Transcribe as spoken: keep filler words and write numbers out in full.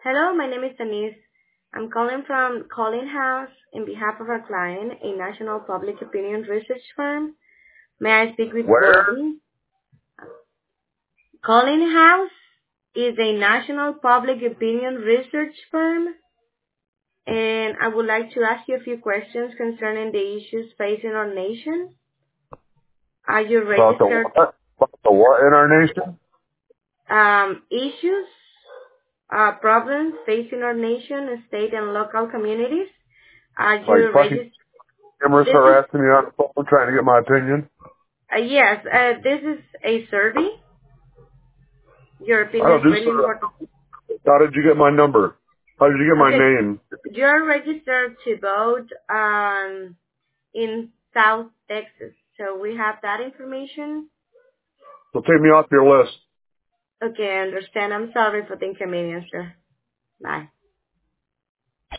Hello, my name is Denise. I'm calling from Calling House in behalf of our client, a national public opinion research firm. May I speak with Where? Gordon? Calling House is a national public opinion research firm, and I would like to ask you a few questions concerning the issues facing our nation. Are you About the registered what? About the what in our nation? um, issues, uh, problems facing our nation, state, and local communities? Are Like you fucking registered? cameras This is harassing me on the phone trying to get my opinion? Uh, yes, uh, this is a survey. Your I opinion don't is do really so. important. How did you get my number? How did you get my Okay, name? you're registered to vote um, in South Texas, so we have that information. So take me off your list. Okay, I understand. I'm sorry for the inconvenience, sir. Bye.